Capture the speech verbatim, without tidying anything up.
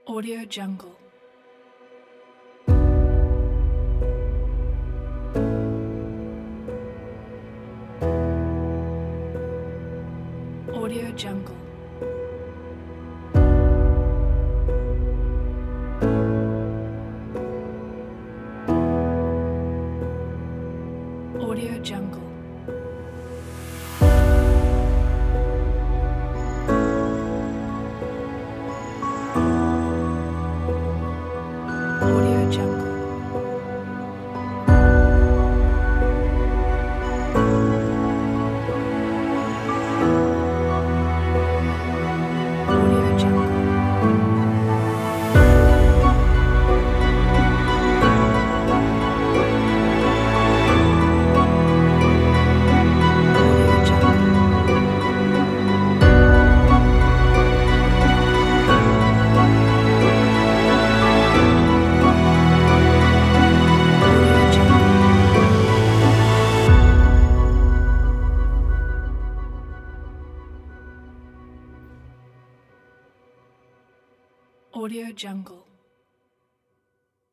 Audio Jungle. Audio Jungle. Audio Jungle. Audio Jungle. Audio Jungle. Audio Jungle. Audio Jungle. Audio Jungle.